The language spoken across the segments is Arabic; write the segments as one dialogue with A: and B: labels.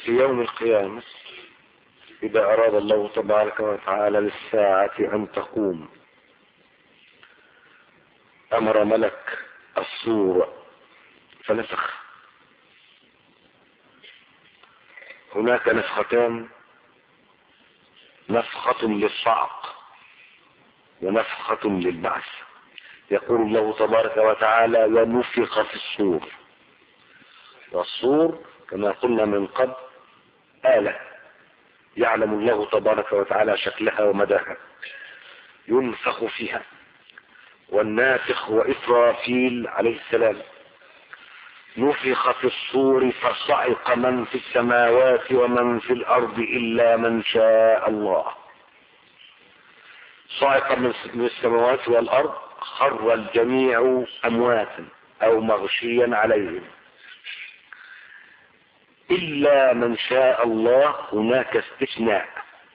A: في يوم القيامة إذا أراد الله تبارك وتعالى للساعة أن تقوم أمر ملك الصور فنفخ. هناك نفختان، نفخة للصعق ونفخة للبعث. يقول الله تبارك وتعالى ونفخ في الصور، والصور كما قلنا من قبل آلة يعلم الله تبارك وتعالى شكلها ومداها، ينفخ فيها، والنافخ هو إسرافيل عليه السلام. نفخ في الصور فصعق من في السماوات ومن في الأرض إلا من شاء الله. صعق من السماوات والأرض، خر الجميع أمواتا أو مغشيا عليهم إلا من شاء الله. هناك استثناء.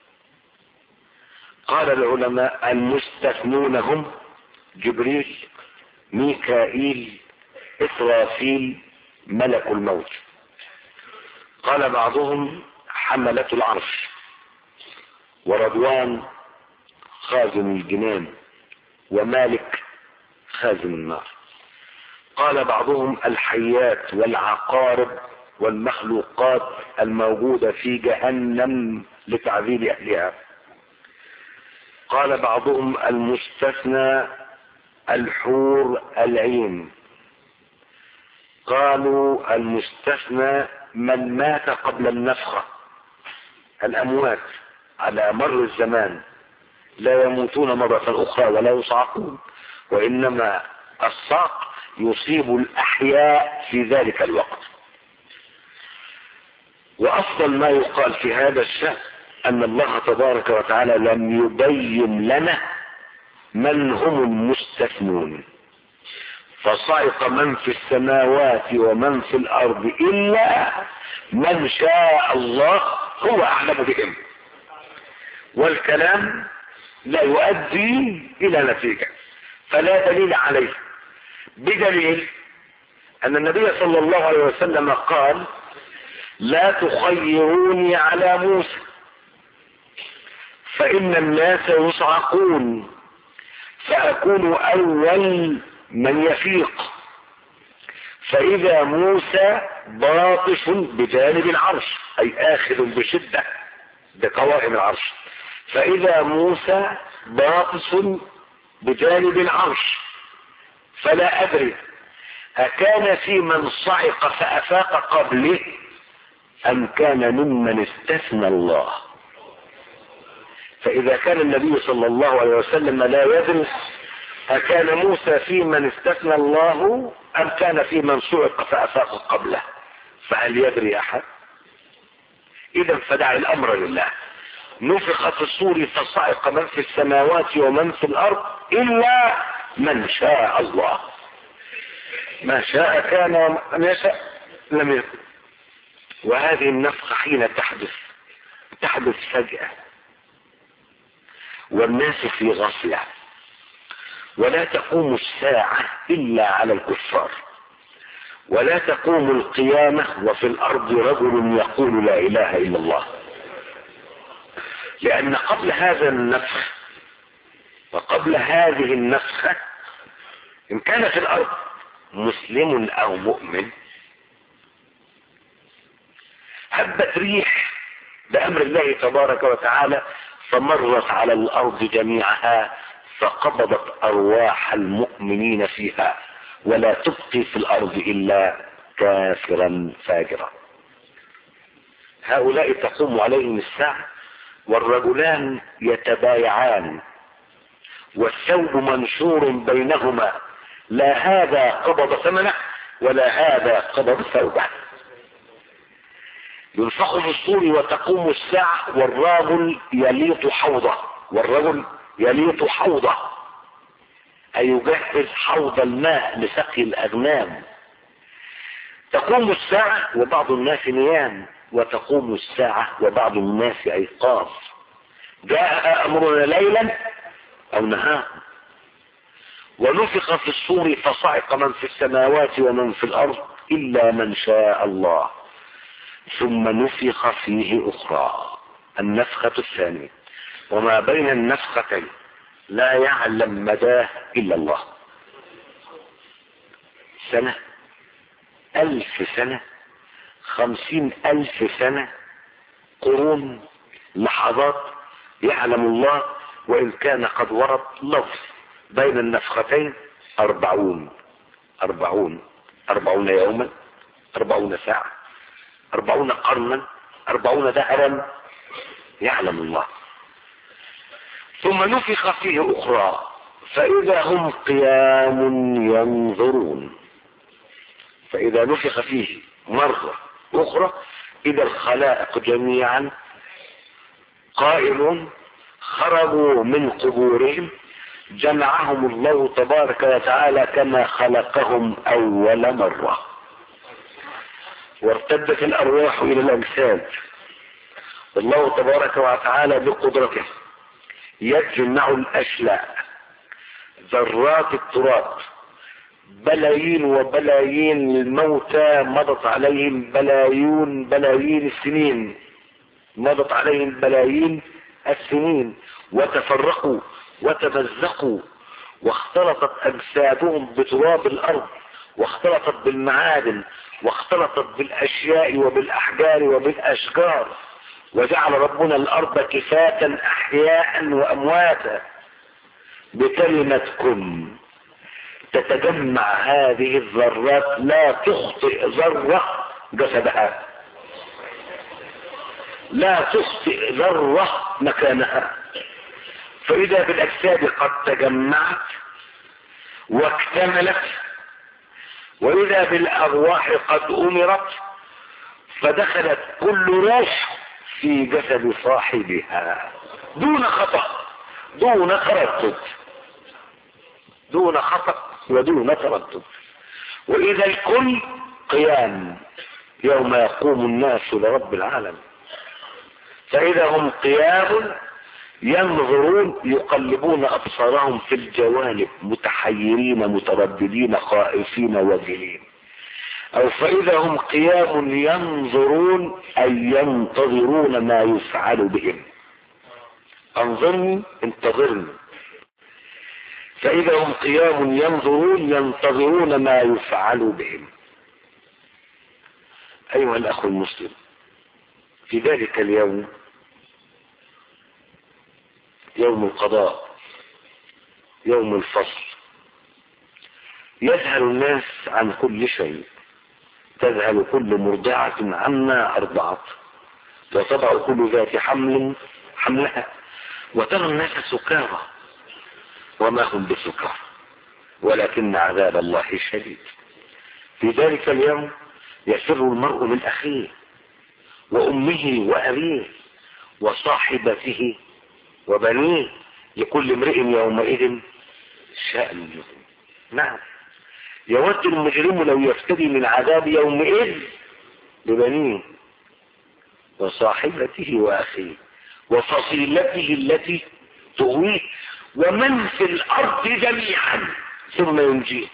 A: قال العلماء المستثنون هم جبريل، ميكائيل، إسرافيل، ملك الموت. قال بعضهم حملة العرش، ورضوان خازن الجنان، ومالك خازن النار. قال بعضهم الحيات والعقارب والمخلوقات الموجودة في جهنم لتعذيب أهلها. قال بعضهم المستثنى الحور العين. قالوا المستثنى من مات قبل النفخة، الأموات على مر الزمان لا يموتون مرة أخرى ولا يصعقون، وإنما الصعق يصيب الأحياء في ذلك الوقت. وأفضل ما يقال في هذا الشأن أن الله تبارك وتعالى لم يبين لنا من هم المستثنون، فصعق من في السماوات ومن في الأرض إلا من شاء الله هو أعلم بهم. والكلام لا يؤدي إلى نتيجة، فلا دليل عليه، بدليل أن النبي صلى الله عليه وسلم قال لا تخيروني على موسى فإن الناس يصعقون فأكون أول من يفيق، فإذا موسى باطش بجانب العرش أي آخذ بشدة بقوائم العرش، فإذا موسى باطش بجانب العرش فلا أدري أكان في من صعق فأفاق قبله أم كان ممن استثنى الله. فإذا كان النبي صلى الله عليه وسلم لا يدري أكان موسى في من استثنى الله أم كان في من صعق فأفاق قبله، فهل يدري أحد؟ إذا فدع الأمر لله. نفخ في الصور فصعق من في السماوات ومن في الأرض إلا من شاء الله. ما شاء كان وما يشاء لم يكن. وهذه النفخة حين تحدث فجأة والناس في غفلة، ولا تقوم الساعة إلا على الكفار، ولا تقوم القيامة وفي الأرض رجل يقول لا إله إلا الله. لأن قبل هذا النفخ وقبل هذه النفخة إن كان في الأرض مسلم أو مؤمن هبت ريح بأمر الله تبارك وتعالى فمرت على الأرض جميعها فقبضت أرواح المؤمنين فيها، ولا تبقي في الأرض إلا كافرا فاجرا. هؤلاء تقوم عليهم الساعة والرجلان يتبايعان والثوب منشور بينهما، لا هذا قبض ثمنه ولا هذا قبض ثوبه. ينفخ في الصور وتقوم الساعة والرجل يليط حوضه أي يجهز حوض الماء لسقي الأغنام. تقوم الساعة وبعض الناس نيام، وتقوم الساعة وبعض الناس أيقاظ. جاء أمرنا ليلا أو نهارا. ونفخ في الصور فصعق من في السماوات ومن في الأرض إلا من شاء الله. ثم نفخ فيه أخرى، النفخة الثانية. وما بين النفختين لا يعلم مداه إلا الله. سنة، 1000 سنة، 50,000 سنة، قرون، لحظات، يعلم الله. وإن كان قد ورد لفظ بين النفختين 40 يوما، 40 ساعة، 40 قرنا، 40 دهرا، يعلم الله. ثم نفخ فيه أخرى فإذا هم قيام ينظرون. فإذا نفخ فيه مرة أخرى إذا الخلائق جميعا قائلون خرجوا من قبورهم، جمعهم الله تبارك وتعالى كما خلقهم أول مرة، وارتدت الأرواح إلى الأجساد. والله تبارك وتعالى بقدرته يجمع الأشلاء، ذرات التراب، بلايين وبلايين الموتى مضت عليهم بلايين السنين، مضت عليهم بلايين السنين، وتفرقوا وتمزقوا، واختلطت أجسادهم بتراب الأرض، واختلطت بالمعادن، واختلطت بالأشياء وبالأحجار وبالأشجار، وجعل ربنا الأرض كفاة أحياء وأمواتا بكلمة كن تتجمع هذه الذرات، لا تخطئ ذرة جسدها، لا تخطئ ذرة مكانها. فإذا بالأجساد قد تجمعت واكتملت، وإذا بالأرواح قد أمرت فدخلت كل روح في جسد صاحبها دون خطأ، دون تردد، دون خطأ ودون تردد. وإذا الكل قيام يوم يقوم الناس لرب العالمين. فإذا هم قيام ينظرون يقلبون أبصارهم في الجوانب متحيرين مترددين خائفين وجلين. أو فإذا هم قيام ينظرون أي ينتظرون ما يفعل بهم. انظرني انتظرني. فإذا هم قيام ينظرون ينتظرون ما يفعل بهم. أيها الأخ المسلم، في ذلك اليوم يوم القضاء، يوم الفصل، يذهل الناس عن كل شيء، تذهل كل مرضعة عما أرضعت، وتضع كل ذات حمل حملها، وترى الناس سكارى وما هم بسكارى ولكن عذاب الله شديد. في ذلك اليوم يفر المرء من أخيه وأمه وأبيه وصاحبته وبنيه، لكل امرئ يومئذ شأن يغنيه. نعم، يود المجرم لو يفتدي من عذاب يومئذ ببنيه وصاحبته وأخيه وفصيلته التي تؤويه ومن في الأرض جميعا ثم ينجيه.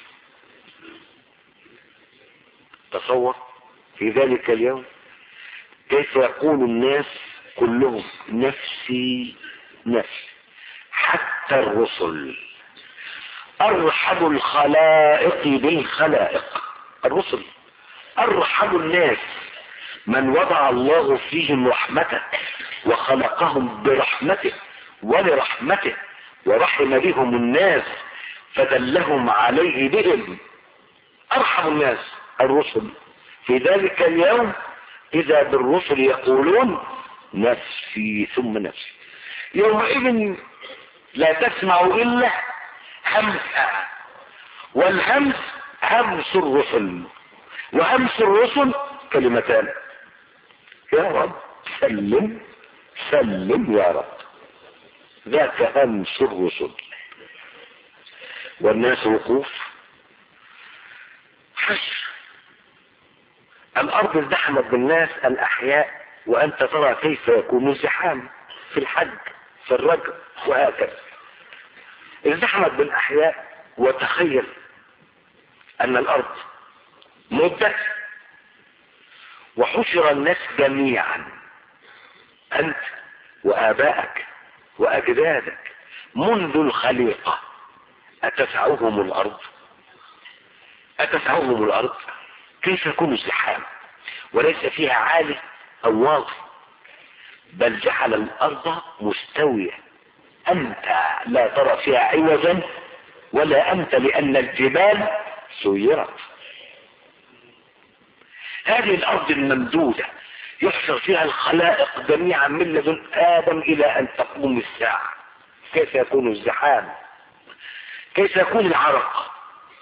A: تصور في ذلك اليوم كيف يقول الناس كلهم نفسي نفسي، حتى الرسل، أرحم الخلائق بالخلائق، الرسل أرحم الناس، من وضع الله فيهم رحمته وخلقهم برحمته ولرحمته ورحم بهم الناس فدلهم عليه بهم. أرحم الناس الرسل. في ذلك اليوم إذا بالرسل يقولون نفسي ثم نفسي. يومئذ لا تسمع إلا همسا، والهمس همس الرسل، وهمس الرسل كلمتان: يا رب سلم سلم يا رب. ذاك همس الرسل. والناس وقوف حشر، الأرض ازدحمت بالناس الأحياء، وأنت ترى كيف يكون الزحام في الحج في الرجل وهكذا. ازدحمت بالأحياء، وتخيل أن الأرض مدة وحشر الناس جميعا، انت وابائك واجدادك منذ الخليقة، اتسعهم الارض؟ اتسعهم الارض؟ كيف يكون الزحام وليس فيها عالي او واطي؟ بل جعل الارض مستوية، انت لا ترى فيها عوجا ولا انت، لان الجبال سيرت. هذه الارض الممدودة يحشر فيها الخلائق جميعا من لدن ادم الى ان تقوم الساعة. كيف يكون الزحام؟ كيف يكون العرق؟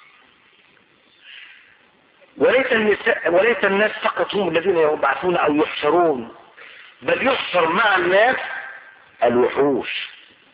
A: وليس الناس فقط هم الذين يبعثون او يحشرون، بل يحشر مع الناس الوحوش.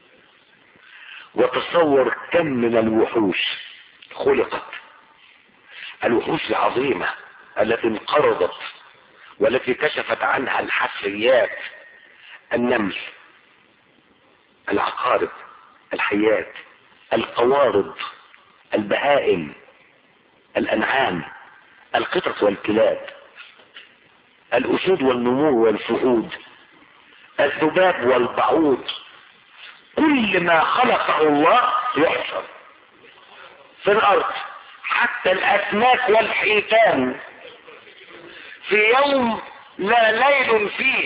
A: وتصور كم من الوحوش خلقت، الوحوش العظيمة التي انقرضت والتي كشفت عنها الحفريات: النمل، العقارب، الحيات، القوارض، البهائم، الانعام، القطط والكلاب، الاسود والنمور والفهود، الذباب والبعوض. كل ما خلقه الله يحشر في الارض، حتى الاسماك والحيتان، في يوم لا ليل فيه،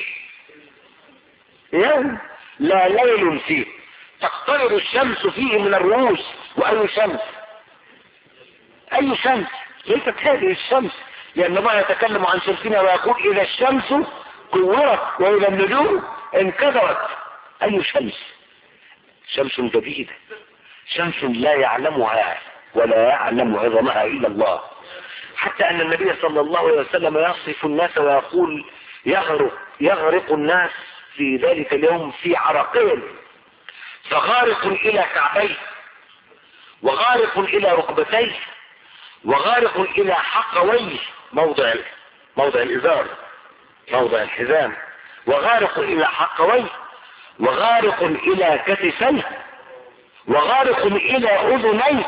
A: يوم لا ليل فيه تقترب الشمس فيه من الرؤوس. واي شمس؟ اي شمس؟ ليست هذه الشمس، لان الله يتكلم عن شمسنا ويقول: اذا الشمس كورت واذا النجوم انكدرت. اي شمس؟ شمس جديدة، شمس لا يعلمها ولا يعلم عظمها الا الله. حتى ان النبي صلى الله عليه وسلم يصف الناس ويقول: يغرق الناس في ذلك اليوم في عرقهم، فغارق الى كعبيه، وغارق الى ركبتيه، وغارق الى حقويه، موضع الازار، موضع الحزام، وغارق الى حقويه، وغارق الى كتفيه، وغارق الى اذنيه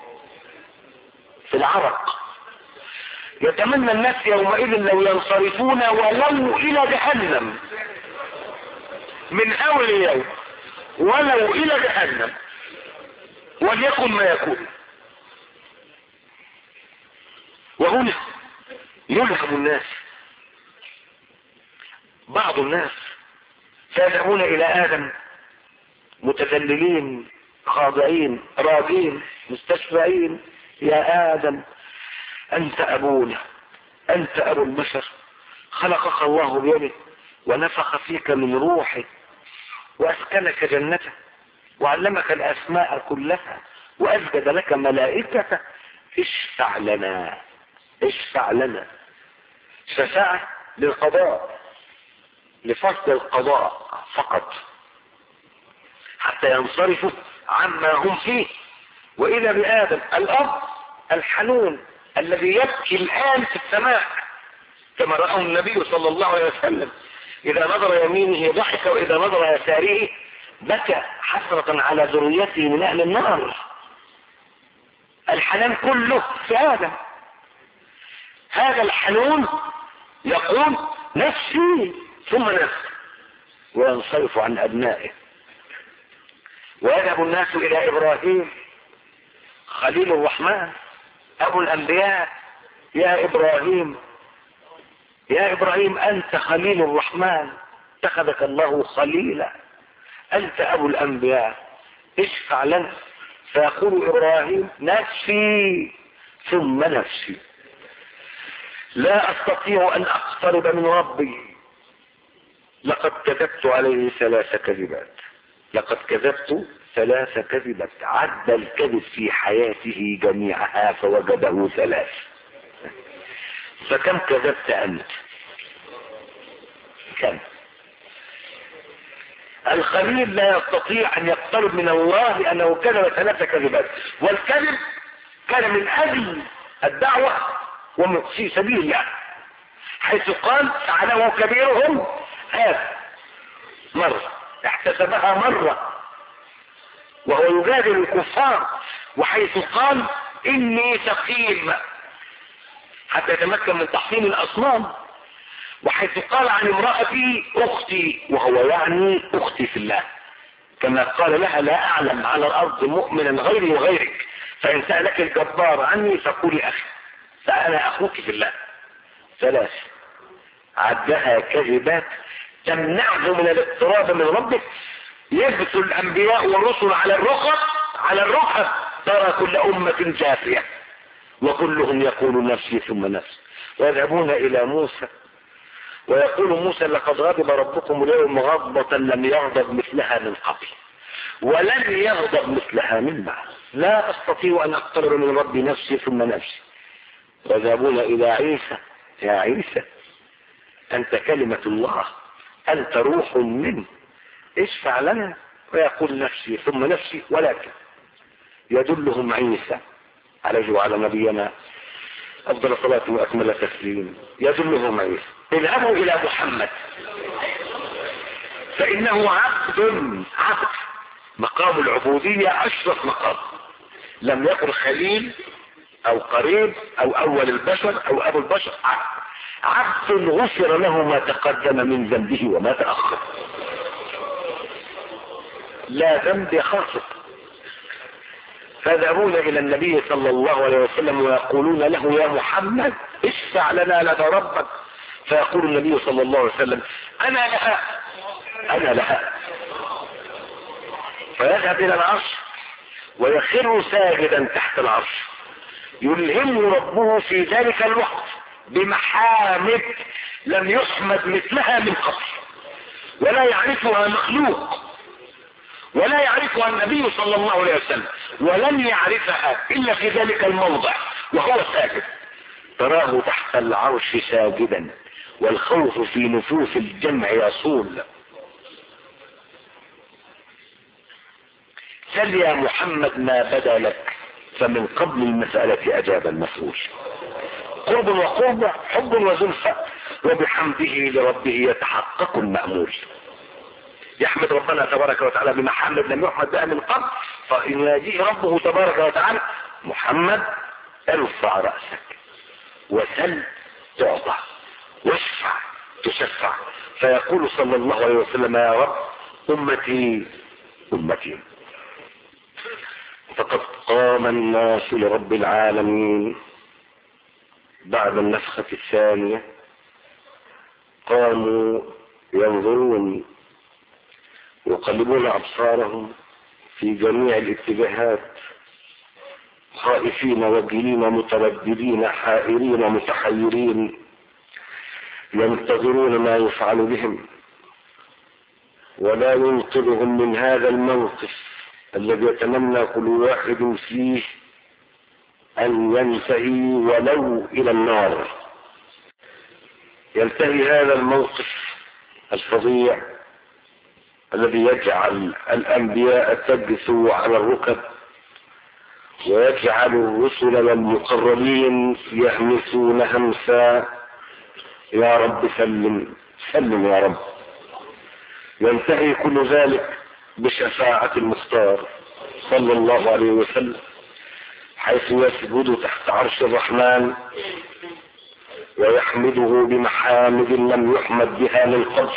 A: في العرق. يتمنى الناس يومئذ لو ينصرفون ولو الى جهنم، من اول يوم ولو الى جهنم، وليكن ما يكون. وهنا يلهم الناس، بعض الناس سيذهبون الى ادم متذللين خاضعين راضين مستشفعين: يا ادم انت ابونا، انت ابو البشر، خلقك الله بيده ونفخ فيك من روحه واسكنك جنته وعلمك الاسماء كلها واسجد لك ملائكته، اشفع لنا، اشفع لنا. شفاعة للقضاء، لفصل القضاء فقط، حتى ينصرفوا عما هم فيه. وإذا بآدم الأب الحنون الذي يبكي الآن في السماء، كما رأى النبي صلى الله عليه وسلم: إذا نظر يمينه ضحك وإذا نظر يساره بكى، حسرة على ذريته من أهل النار. الحنان كله في آدم. هذا الحنون يقول: نفسي ثم نفسي، وينصرف عن أبنائه. ويذهب الناس إلى إبراهيم خليل الرحمن أبو الأنبياء: يا إبراهيم، يا إبراهيم أنت خليل الرحمن، اتخذك الله خليلا، أنت أبو الأنبياء، اشفع لنا. فيقول إبراهيم: نفسي ثم نفسي، لا أستطيع أن أقترب من ربي، لقد كذبت عليه 3 كذبات، لقد كذبت 3 كذبات. عد الكذب في حياته جميعها فوجده 3. فكم كذبت أنت؟ كم؟ الخليل لا يستطيع أن يقترب من الله لأنه كذب 3 كذبات، والكذب كان من أجل الدعوة وفي سبيل الله، حيث قال: فعله كبيرهم هذا، مرة احتسبها مرة وهو يجادل الكفار، وحيث قال: إني سقيم، حتى يتمكن من تحطيم الأصنام. وحيث قال عن امرأتي اختي، وهو يعني اختي في الله، كما قال لها لا اعلم على الارض مؤمنا غيري وغيرك، فان سألك الجبار عني فقولي اخي، فانا اخوك في الله. ثلاث عدها كذبات تمنعه من الاقتراب من ربه. يبث الانبياء والرسل على الركب ترى كل امة جاثية وكلهم يقول نفسي ثم نفسي. ويذهبون الى موسى ويقول موسى لقد غضب ربكم اليوم غضبة لم يغضب مثلها من قبل ولن يغضب مثلها من بعد، لا استطيع ان اقترب من ربي نفسي ثم نفسي. ويذهبون الى عيسى يا عيسى انت كلمة الله انت روح منه اشفع لنا، ويقول نفسي ثم نفسي. ولكن يدلهم عيسى عليه وعلى نبينا افضل صلاة واكمل تسليم، يدلهم عيسى اذهبوا الى محمد فانه عبد. مقام العبودية اشرف مقام، لم يكن خليل او قريب او اول البشر او ابو البشر، عبد غفر له ما تقدم من ذنبه وما تأخر، لا ذنب يخافك. فيذهبون الى النبي صلى الله عليه وسلم ويقولون له يا محمد اشفع لنا لدى ربك، فيقول النبي صلى الله عليه وسلم انا لها. فيذهب الى العرش ويخر ساجدا تحت العرش، يلهمه ربه في ذلك الوقت بمحامد لم يحمد مثلها من قبل، ولا يعرفها مخلوق ولا يعرفها النبي صلى الله عليه وسلم، ولن يعرفها الا في ذلك الموضع وهو ساجد. تراه تحت العرش ساجدا والخوف في نفوس الجمع يصول. سل يا محمد ما بدا لك فمن قبل المسألة اجاب المسؤول. قرب وقرب حب وزلفى وبحمده لربه يتحقق المأمول. يحمد ربنا تبارك وتعالى بمحمد لم يحمد بها من قبل، فإن يجيه ربه تبارك وتعالى محمد ارفع رأسك وسل تعطى واشفع تشفع. فيقول صلى الله عليه وسلم يا رب أمتي أمتي. فقد قام الناس لرب العالمين بعد النفخة الثانية، قاموا ينظرون يقلبون أبصارهم في جميع الاتجاهات خائفين وجلين مترددين حائرين متحيرين ينتظرون ما يفعل بهم، ولا ينقذهم من هذا الموقف الذي يتمنى كل واحد فيه أن ينتهي ولو إلى النار. ينتهي هذا الموقف الفظيع الذي يجعل الأنبياء تجثوا على الركب ويجعل الرسل والمقربين يهمسون همسا يا رب سلم سلم يا رب. ينتهي كل ذلك بشفاعة المختار صلى الله عليه وسلم، حيث يسجد تحت عرش الرحمن ويحمده بمحامد لم يحمد بها من قبل،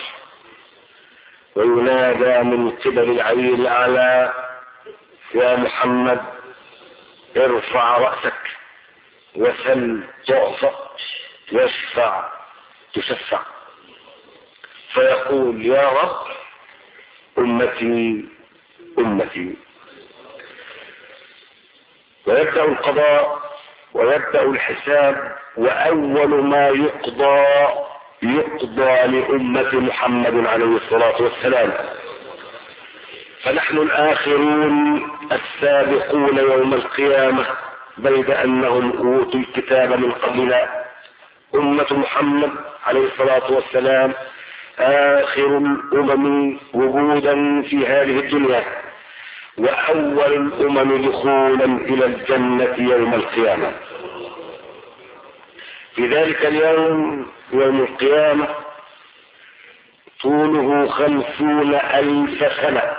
A: وينادى من قبل العلي الأعلى يا محمد ارفع رأسك وسل تعطى واشفع تشفع. فيقول يا رب أمتي أمتي. ويبدأ القضاء ويبدأ الحساب، وأول ما يقضى لأمة محمد عليه الصلاة والسلام. فنحن الآخرون السابقون يوم القيامة بيد أنهم أوتوا الكتاب من قبلنا. أمة محمد عليه الصلاة والسلام آخر الأمم وجودا في هذه الدنيا، وأول الأمم دخولا إلى الجنة يوم القيامة. في ذلك اليوم يوم القيامة طوله 50,000 سنة.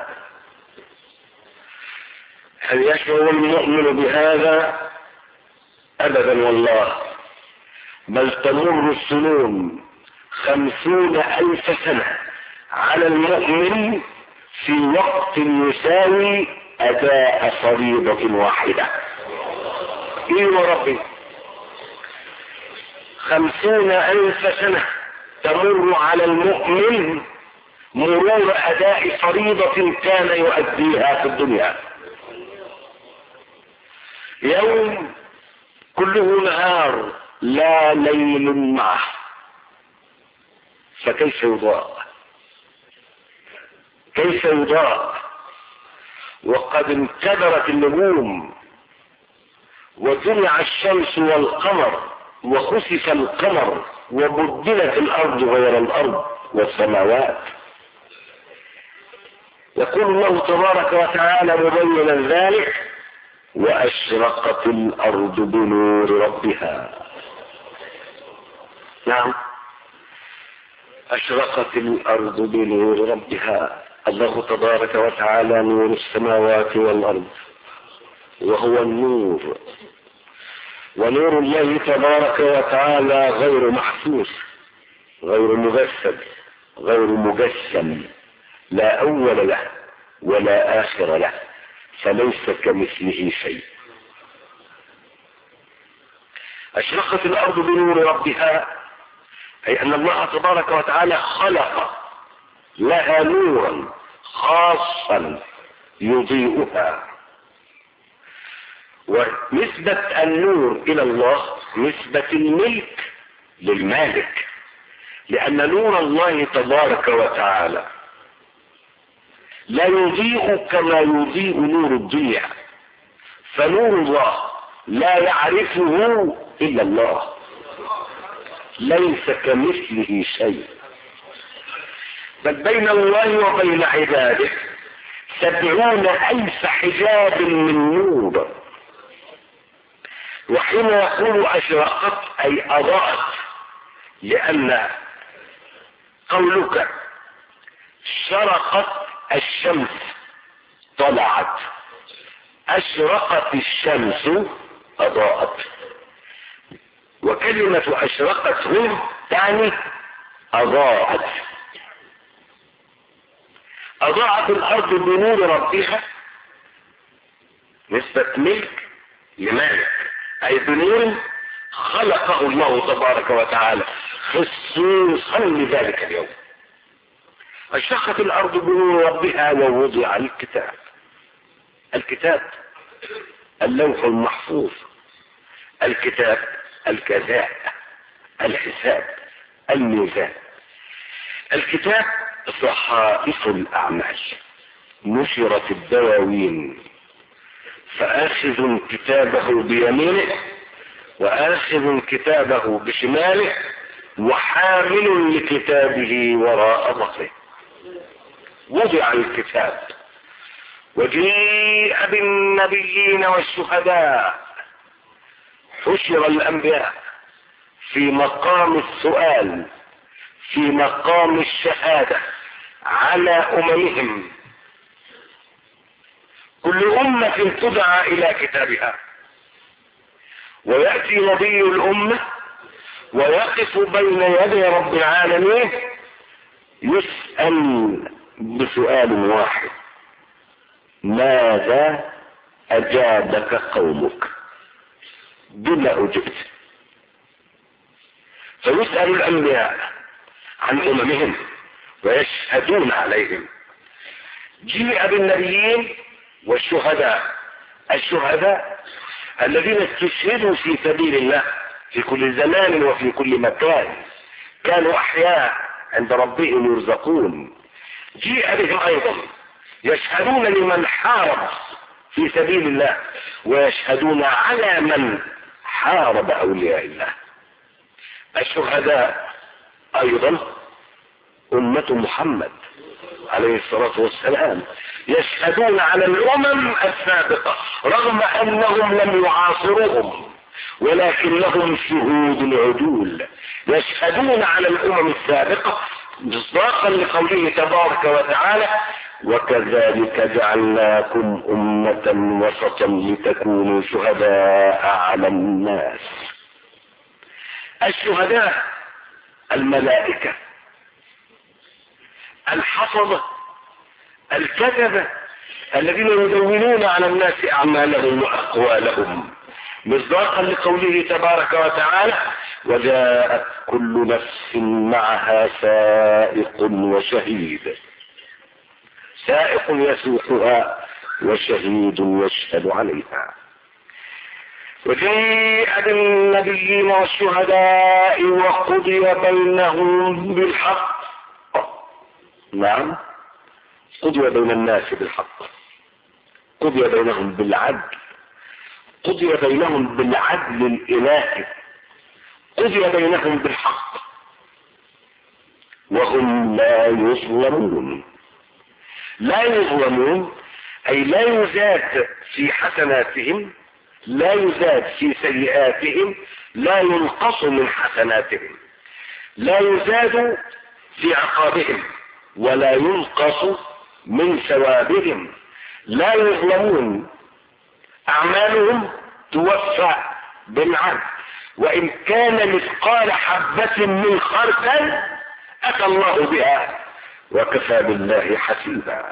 A: هل يشعر المؤمن بهذا؟ أبدا والله، بل تمر السنون 50,000 سنة على المؤمن في وقت يساوي أداء فريضة واحدة. ايه يا ربي؟ 50,000 سنة تمر على المؤمن مرور أداء فريضة كان يؤديها في الدنيا. يوم كله نهار لا ليل معه، فكيف يضاء؟ كيف يضاء وقد انكدرت النجوم وجمع الشمس والقمر وخسف القمر وبدلت الأرض غير الأرض والسماوات؟ يقول الله تبارك وتعالى مبينا ذلك: وأشرقت الأرض بنور ربها. نعم، أشرقت الأرض بنور ربها. الله تبارك وتعالى نور السماوات والأرض، وهو النور، ونور الله تبارك وتعالى غير محسوس، غير مجسد، غير مجسم، لا أول له ولا آخر له، فليس كمثله شيء. أشرقت الأرض بنور ربها، أي أن الله تبارك وتعالى خلق لها نورا خاصا يضيئها. ونسبة النور إلى الله نسبة الملك للمالك، لأن نور الله تبارك وتعالى لا يضيء كما يضيء نور الدنيا، فنور الله لا يعرفه إلا الله، ليس كمثله شيء. بل بين الله وبين عباده 70,000 حجاب من نور. وحين يقول أشرقت أي أضاءت، لأن قولك شرقت الشمس طلعت، أشرقت الشمس أضاءت. وكلمة أشرقت هم تعني أضاءت. أضاءت الأرض بنور ربها نسبة ملك لمالك، أي بنور خلقه الله تبارك وتعالى خصوصا لذلك اليوم. أشرقت الأرض بنور ربها ووضع الكتاب. الكتاب اللوح المحفوظ، الكتاب الجزاء، الحساب، الميزان. الكتاب صحائف الأعمال، نشرت الدواوين، فآخذ كتابه بيمينه وآخذ كتابه بشماله وحامل لكتابه وراء ظهره. وضع الكتاب وجيء بالنبيين والشهداء، حشر الأنبياء في مقام السؤال، في مقام الشهادة على أممهم. كل أمة تدعى إلى كتابها، ويأتي نبي الأمة ويقف بين يدي رب العالمين يسأل بسؤال واحد: ماذا أجابك قومك؟ بما أجبت. فيسأل الأنبياء عن أممهم ويشهدون عليهم. جيء بالنبيين والشهداء. الشهداء الذين استشهدوا في سبيل الله في كل زمان وفي كل مكان، كانوا أحياء عند ربهم يرزقون. جيء بهم أيضا يشهدون لمن حارب في سبيل الله ويشهدون على من حارب أولياء الله. الشهداء أيضا أمة محمد عليه الصلاة والسلام يشهدون على الأمم السابقة رغم أنهم لم يعاصروهم، ولكنهم شهود عدول يشهدون على الأمم السابقة مصداقا لقوله تبارك وتعالى: وكذلك جعلناكم أمة وسطا لتكونوا شهداء على الناس. الشهداء الملائكة، الحفظة، الكتبة الذين يدونون على الناس أعمالهم وأقوالهم، مصداقا لقوله تبارك وتعالى: وجاءت كل نفس معها سائق وشهيد. سائق يسوقها وشهيد يشهد عليها. وجيء بالنبيين والشهداء وقضي بينهم بالحق. نعم، قضي بين الناس بالحق، قضي بينهم بالعدل، قضي بينهم بالعدل الإلهي، قضي بينهم بالحق، وهم لا يظلمون. لا يظلمون أي لا يزاد في حسناتهم، لا يزاد في سيئاتهم، لا ينقص من حسناتهم، لا يزاد في عقابهم ولا ينقص من ثوابهم. لا يظلمون، أعمالهم توفى بالعدل، وإن كان مثقال حبة من خردل أتى الله بها وكفى بالله حسيبا.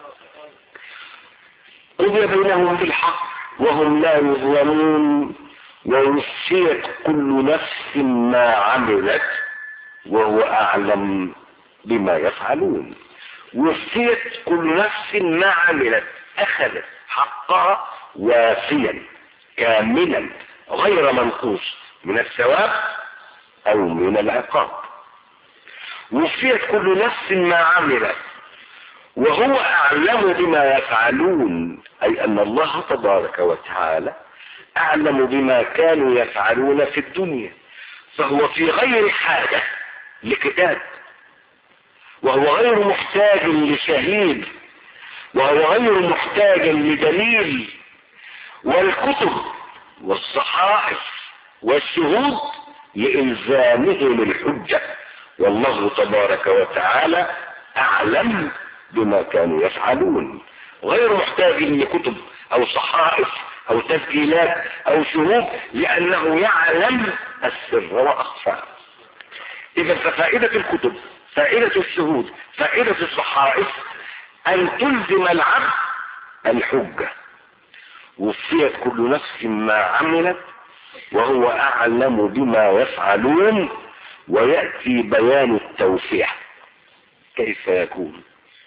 A: قضي بينهم بالحق وهم لا يظلمون، ووفيت كل نفس ما عملت وهو أعلم بما يفعلون. وفيت كل نفس ما عملت، أخذت حقها وافيا كاملا غير منقوص من الثواب أو من العقاب. وفيت كل نفس ما عملت وهو أعلم بما يفعلون، أي أن الله تبارك وتعالى أعلم بما كانوا يفعلون في الدنيا، فهو في غير حاجة لكتاب، وهو غير محتاج لشهيد، وهو غير محتاج لدليل. والكتب والصحائف والشهود لإلزامهم الحجة، والله تبارك وتعالى أعلم بما كانوا يفعلون، غير محتاج لكتب أو صحائف أو تسجيلات أو شهود، لأنه يعلم السر وأخفى. إذا ففائدة الكتب، فائدة الشهود، فائدة الصحائف أن تلزم العبد الحجة. وفيت كل نفس ما عملت وهو أعلم بما يفعلون. ويأتي بيان التوفيق كيف يكون.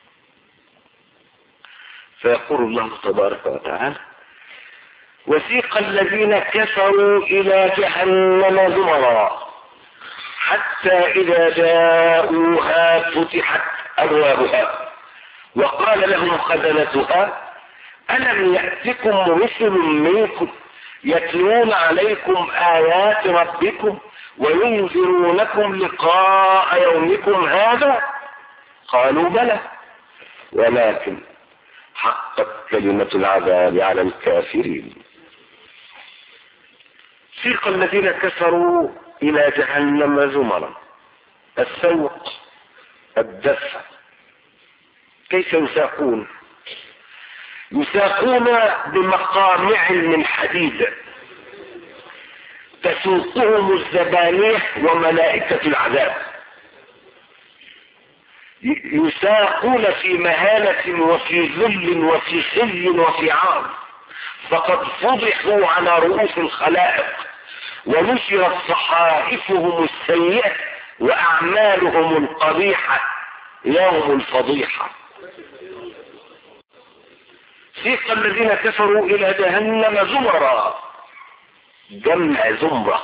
A: فيقول الله تبارك وتعالى: وسيق الذين كفروا إلى جهنم زمرا حتى إذا جاءوها فتحت أبوابها وقال لهم خزنتها ألم يأتكم رسل منكم يتلون عليكم آيات ربكم وينذرونكم لقاء يومكم هذا؟ قالوا بلى ولكن حقت كلمة العذاب على الكافرين. سيق الذين كفروا إلى جهنم زمرا. السوق، الدفع. كيف يساقون؟ يساقون بمقامع من حديد تسوقهم الزبانية وملائكة العذاب. يساقون في مهانة وفي ذل وفي خزي وفي عار، فقد فضحوا على رؤوس الخلائق ونشرت صحائفهم السيئة وأعمالهم القبيحة يوم الفضيحة. سيق الذين كفروا إلى جهنم زمرا، جمع زمرة،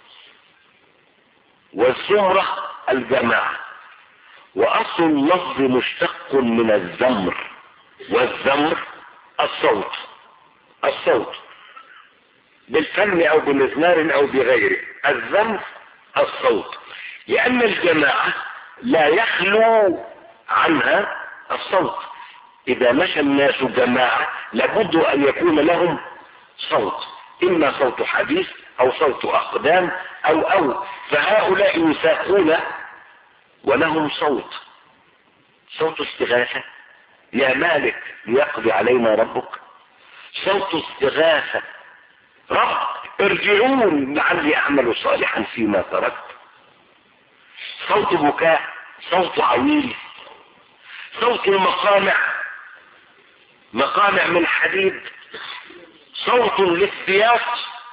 A: والزمرة الجماعة، وأصل اللفظ مشتق من الزمر، والزمر الصوت، الصوت بالفم أو بمزمار أو بغيره. الزمر الصوت، لأن الجماعة لا يخلو عنها الصوت. إذا مشى الناس جماعة لابد أن يكون لهم صوت، إما صوت حديث أو صوت أقدام أو فهؤلاء يساقون ولهم صوت، صوت استغاثة: يا مالك ليقضي علينا ربك. صوت استغاثة: رب ارجعون لعلي أعمل صالحا فيما تركت. صوت بكاء، صوت عويل، صوت المقامع، مقامع من حديد، صوت للسياط.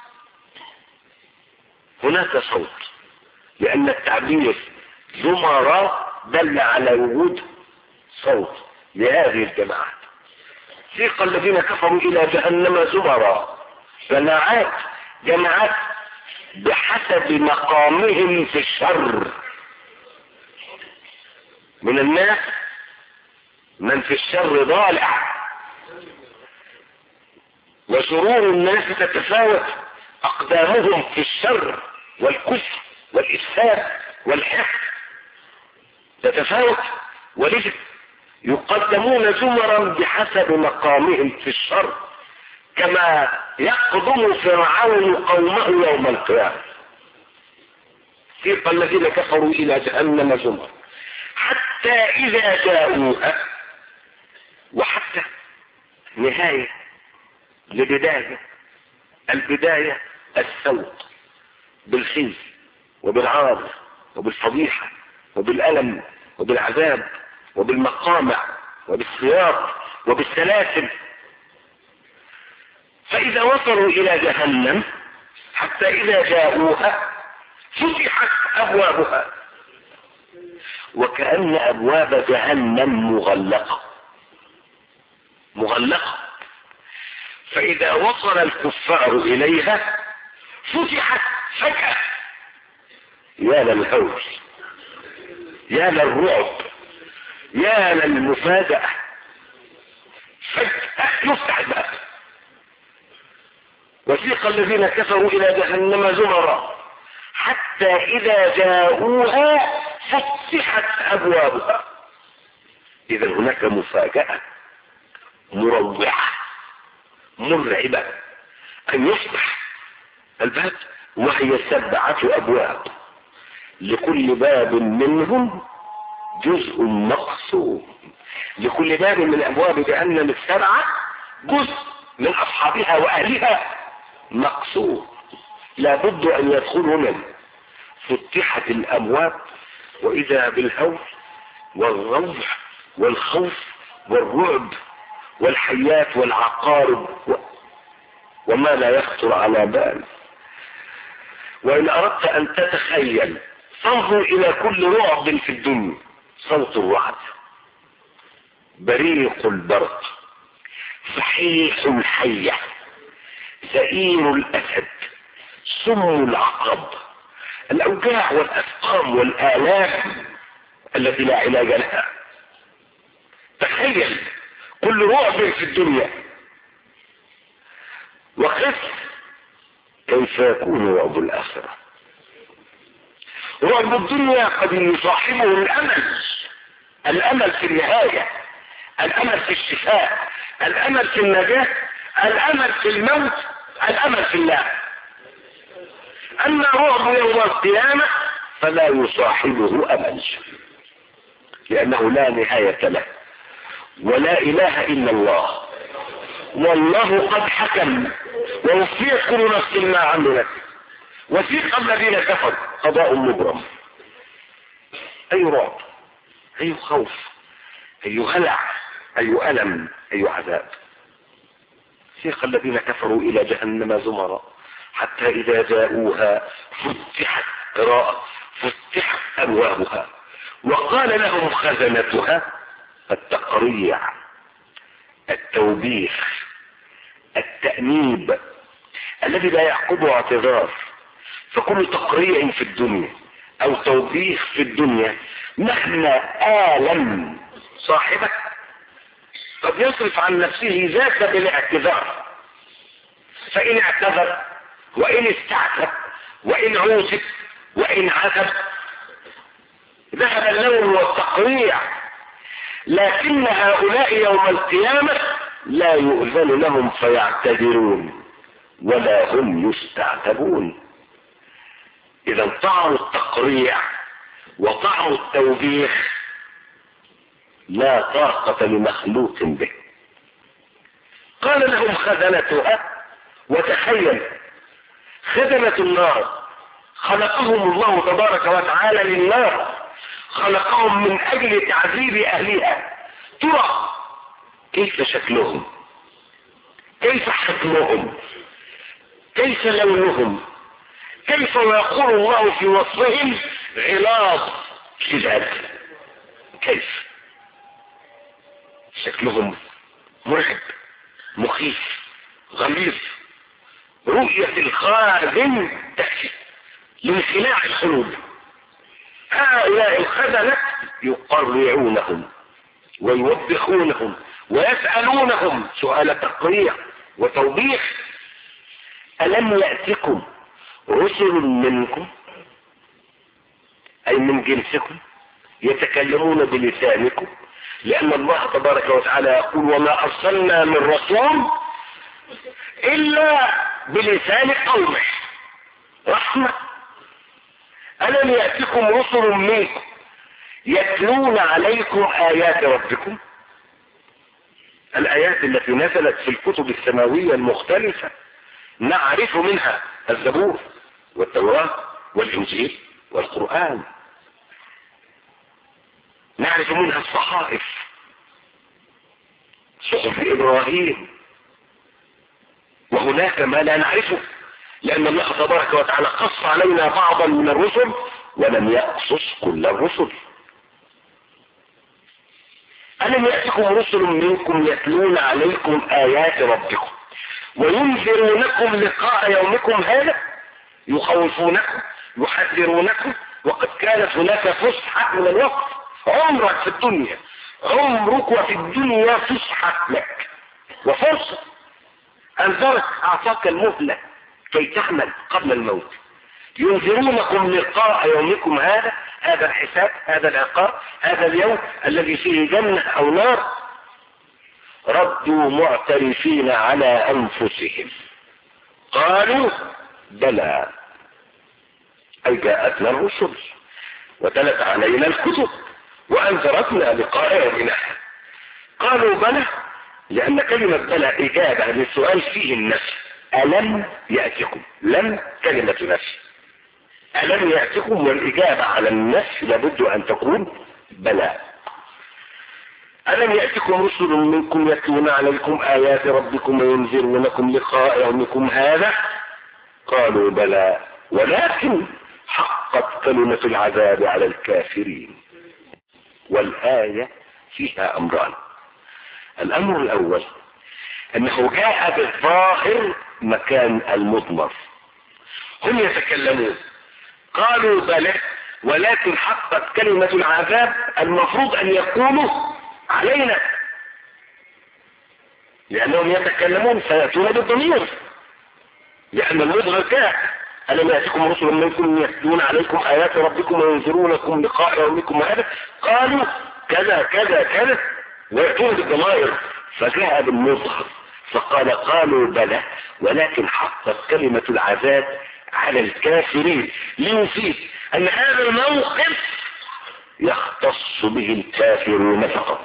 A: هناك صوت، لأن التعبير زمراء دل على وجود صوت لهذه الجماعات. سيق الذين كفروا إلى جهنم زمراء، جماعات بحسب مقامهم في الشر. من الناس من في الشر ضالع، وشرور الناس تتفاوت أقدامهم في الشر والكفر والإفساد والحقد تتفاوت، ولذلك يقدمون زمرا بحسب مقامهم في الشر، كما يقدم فرعون قومه يوم القيامة. سيق الذين كفروا إلى جهنم زمرا حتى إذا جاءوها، وحتى نهاية لبداية، البداية السوق بالخزي وبالعار وبالفضيحة وبالألم وبالعذاب وبالمقامع وبالسياط وبالسلاسل. فإذا وصلوا إلى جهنم حتى إذا جاءوها فتحت أبوابها، وكأن أبواب جهنم مغلقة. فإذا وصل الكفار إليها فتحت فجأة. يا للهول، يا للرعب، يا للمفاجأة، فجأة يفتح الباب. وسيق الذين كفروا إلى جهنم زمرا حتى إذا جاءوها فتحت أبوابها. إذا هناك مفاجأة مروعة مرعبة، أن يفتح الباب وهي 7 أبواب، لكل باب منهم جزء مقسوم. لكل باب من أبواب جهنم 7 جزء من أصحابها وأهلها مقسوم، لابد أن يدخلوا منه. فتحت الأبواب وإذا بالهول والروع والخوف والرعب والحيات والعقارب وما لا يخطر على بال. وإن أردت أن تتخيل فانظر إلى كل رعب في الدنيا: صوت الرعد، بريق البرق، صحيح الحية، زئير الأسد، سم العقرب، الأوجاع والأسقام والآلام التي لا علاج لها. تخيل كل رعب في الدنيا، وقف كيف يكون رعب الآخرة. رعب الدنيا قد يصاحبه الأمل في النهاية، الأمل في الشفاء، الأمل في النجاة، الأمل في الموت، الأمل في الله. أما رعب يوم القيامة فلا يصاحبه أمل، لأنه لا نهاية له، ولا إله إلا الله، والله قد حكم ووفيت كل نفس ما عملت. وسيق الذين كفروا قضاء مبرم. أي رعب، أي خوف، أي هلع، أي ألم، أي عذاب. سيق الذين كفروا إلى جهنم زمرا حتى إذا جاءوها فتحت قراءة فتحت أبوابها وقال لهم خزنتها، التقريع، التوبيخ، التأنيب الذي لا يعقبه اعتذار. فكل تقريع في الدنيا أو توبيخ في الدنيا مهما آلم صاحبه قد يصرف عن نفسه ذاك بالاعتذار. فإن اعتذر وإن استعتب وإن عوتب وإن عتب ذهب اللوم والتقريع. لكن هؤلاء يوم القيامة لا يؤذن لهم فيعتذرون ولا هم يستعتبون. إذا طعم التقريع وطعم التوبيخ لا طاقة لمخلوق به. قال لهم خزنتها، وتخيل خزنة النار خلقهم الله تبارك وتعالى للنار، خلقهم من اجل تعذيب اهلها. ترى كيف شكلهم، كيف حجمهم، كيف لونهم، كيف يقول الله في وصفهم غلاظ شداد، كيف شكلهم مرعب مخيف غليظ. رؤية الخازن تأتي لانخلاع القلوب. هؤلاء الخزنة يقرعونهم ويوبخونهم ويسألونهم سؤال تقريع وتوبيخ: ألم يأتكم رسل منكم، أي من جنسكم، يتكلمون بلسانكم؟ لأن الله تبارك وتعالى يقول: وما أرسلنا من رسول إلا بلسان قومه رحمة. ألم يأتكم رسل منكم يتلون عليكم آيات ربكم؟ الآيات التي نزلت في الكتب السماوية المختلفة، نعرف منها الزبور والتوراة والإنجيل والقرآن، نعرف منها الصحائف، صحف إبراهيم، وهناك ما لا نعرفه، لأن الله تبارك وتعالى قص علينا بعضا من الرسل ولم يقصص كل الرسل. ألم يأتكم رسل منكم يتلون عليكم آيات ربكم وينذرونكم لقاء يومكم هذا، يخوفونكم يحذرونكم، وقد كانت هناك فسحة من الوقت. عمرك في الدنيا، عمرك وفي الدنيا فسحة لك وفرصة. أنذرك، أعطاك المهلة كي تعمل قبل الموت. ينذرونكم لقاء يومكم هذا، هذا الحساب، هذا العقاب، هذا اليوم الذي فيه جنة أو نار. ردوا معترفين على أنفسهم قالوا بلى، أي جاءتنا الرسل وتلت علينا الكتب وأنذرتنا لقاء يومنا. قالوا بلى، لأن كلمة بلى إجابة للسؤال فيه النفي. ألم يأتكم، لم كلمة نفي، ألم يأتكم، والإجابة على النفي لابد أن تكون بلى. ألم يأتكم رسل منكم يتلون عليكم آيات ربكم وينذرونكم لقاء يومكم هذا؟ قالوا بلى ولكن حقت كلمة العذاب على الكافرين. والآية فيها أمران. الأمر الأول أنه جاء بالظاهر مكان المضمر. هم يتكلمون قالوا بلى ولكن حقت كلمة العذاب، المفروض أن يكونوا علينا، لأنهم يتكلمون سيأتون بالضمير، لأن المضمر كان: ألم يأتكم رسل منكم يتلون عليكم آيات ربكم وينذرونكم لقاء يومكم هذا؟ قالوا كذا كذا كذا، ويأتون بالضمائر، فجاء بالمظهر فقال قالوا بلى ولكن حقت كلمة العذاب على الكافرين، ليفيد أن هذا الموقف يختص به الكافرون فقط،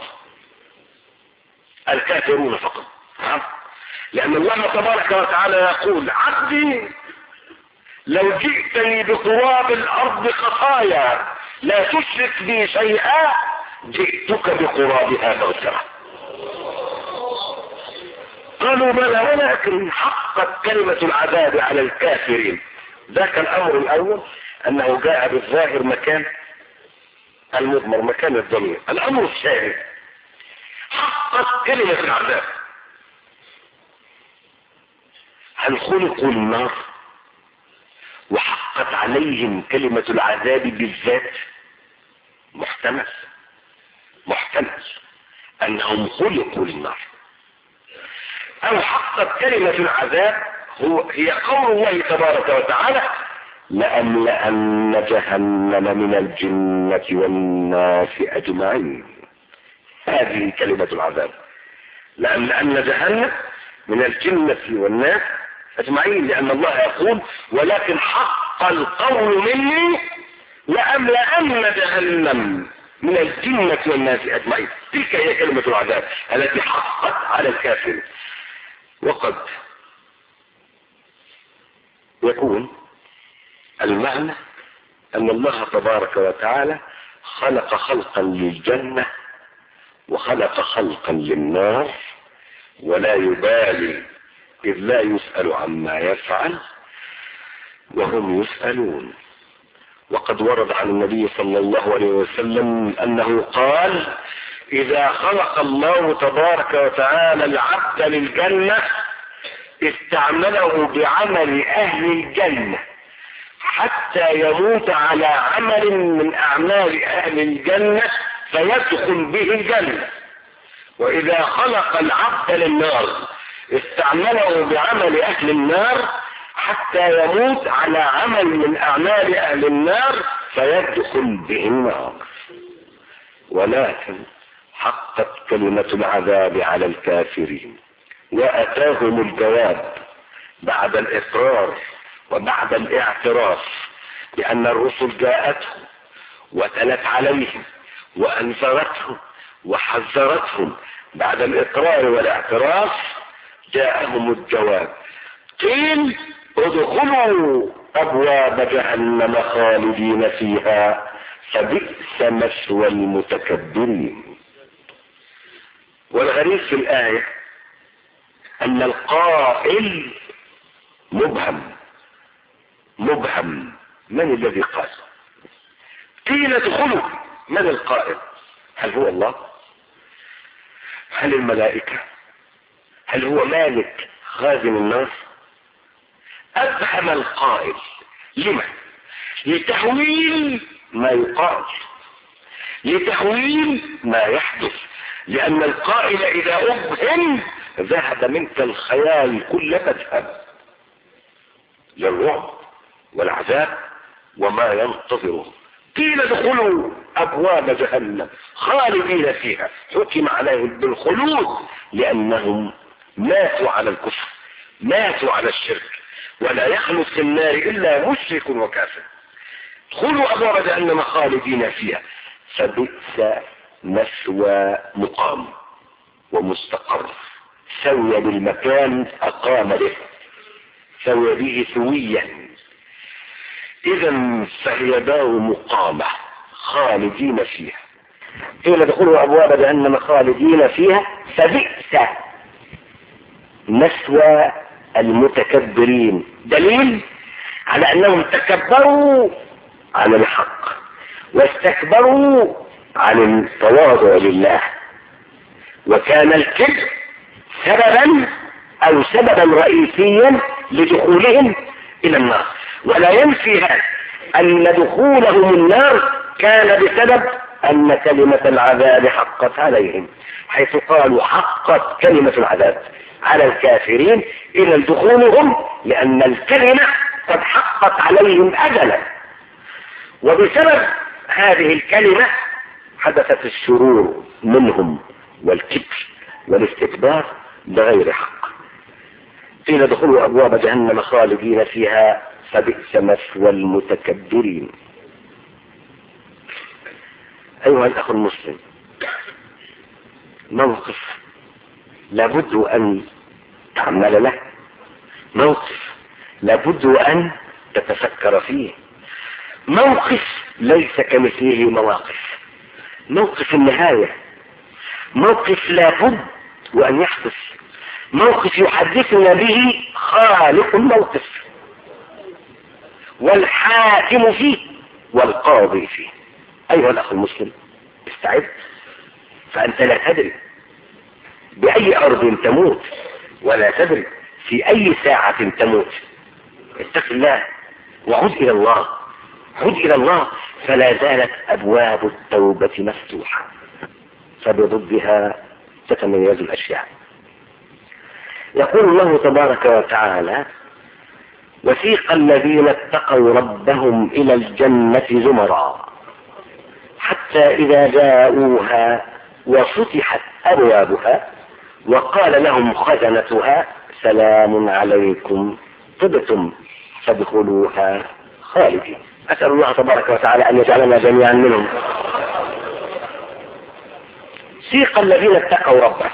A: الكافرون فقط. لأن الله تبارك وتعالى يقول: عبدي لو جئتني بقراب الأرض خطايا لا تشرك بي شيئا جئتك بقرابها مغفرة. قالوا بلى ولكن حقت كلمة العذاب على الكافرين. ذاك الأمر الأول أنه جاء بالظاهر مكان المضمر، مكان الضمير. الأمر الثاني حقت كلمة العذاب. هل خلقوا النار وحقت عليهم كلمة العذاب بالذات؟ محتمل أنهم خلقوا للنار، أو حقت كلمة العذاب هي قول الله تبارك وتعالى: لأملأن جهنم من الجنة والناس أجمعين. هذه كلمة العذاب، لأملأن جهنم من الجنة والناس أجمعين، لأن الله يقول: ولكن حق القول مني لأملأن جهنم من الجنة والناس أجمعين. تلك هي كلمة العذاب التي حقت على الكافر. وقد يكون المعنى ان الله تبارك وتعالى خلق خلقا للجنة وخلق خلقا للنار، ولا يبالي إذ لا يسأل عما يفعل وهم يسألون. وقد ورد عن النبي صلى الله عليه وسلم أنه قال: إذا خلق الله تبارك وتعالى العبد للجنة استعمله بعمل أهل الجنة حتى يموت على عمل من أعمال أهل الجنة فيدخل به الجنة. وإذا خلق العبد للنار استعمله بعمل أهل النار حتى يموت على عمل من أعمال أهل النار فيدخل به النار. ولكن حقت كلمة العذاب على الكافرين، وأتاهم الجواب بعد الإقرار وبعد الاعتراف بأن الرسل جاءتهم وتلت عليهم وأنذرتهم وحذرتهم. بعد الإقرار والاعتراف جاءهم الجواب: قيل ادخلوا أبواب جهنم خالدين فيها فبئس مثوى المتكبرين. والغريب في الآية أن القائل مبهم. من الذي قال؟ قيل ادخلوا، من القائل؟ هل هو الله؟ هل الملائكة؟ هل هو مالك خازن النار؟ أبهم القائل. لما؟ لتهويل ما يقال، لتهويل ما يحدث. لأن القائل إذا أبهم ذهب منك الخيال كل مذهب للرعب والعذاب وما ينتظره. قيل ادخلوا أبواب جهنم خالدين فيها، حكم عليهم بالخلود لأنهم ماتوا على الكفر، ماتوا على الشرك، ولا يخلد في النار إلا مشرك وكافر. ادخلوا أبواب جهنم خالدين فيها فبئس مثوى مقام ومستقر. سوي بالمكان أقام به، سوي به سويا. إذا فهي دار مقامة خالدين فيها. قيل ادخلوا أبواب جهنم خالدين فيها فبئس مثوى المتكبرين. دليل على أنهم تكبروا عن الحق واستكبروا عن التواضع لله، وكان الكبر سببا رئيسيا لدخولهم إلى النار. ولا ينفي هذا أن دخولهم النار كان بسبب أن كلمة العذاب حقت عليهم، حيث قالوا حقت كلمة العذاب على الكافرين إلى دخولهم، لأن الكلمة قد حقت عليهم أجلا. وبسبب هذه الكلمة حدثت الشرور منهم والكبر والاستكبار بغير حق. قيل ادخلوا أبواب جهنم خالدين فيها فبئس مثوى المتكبرين. أيها الأخ المسلم، موقف لابد أن تعمل له، موقف لابد أن تتفكر فيه، موقف ليس كمثله مواقف، موقف النهاية، موقف لابد وأن يحدث، موقف يحدثنا به خالق الموقف والحاكم فيه والقاضي فيه. أيها الأخ المسلم، استعد، فأنت لا تدري بأي أرض تموت ولا تدري في أي ساعة تموت. اتق الله وعد إلى الله، عد إلى الله، فلا زالت أبواب التوبة مفتوحة، فبضدها تتميز الأشياء. يقول الله تبارك وتعالى: وسيق الذين اتقوا ربهم إلى الجنة زمرا حتى إذا جاءوها وفتحت أبوابها وقال لهم خزنتها سلام عليكم طبتم فادخلوها خالدين. أسأل الله تبارك وتعالى أن يجعلنا جميعا منهم. سيق الذين اتقوا ربهم،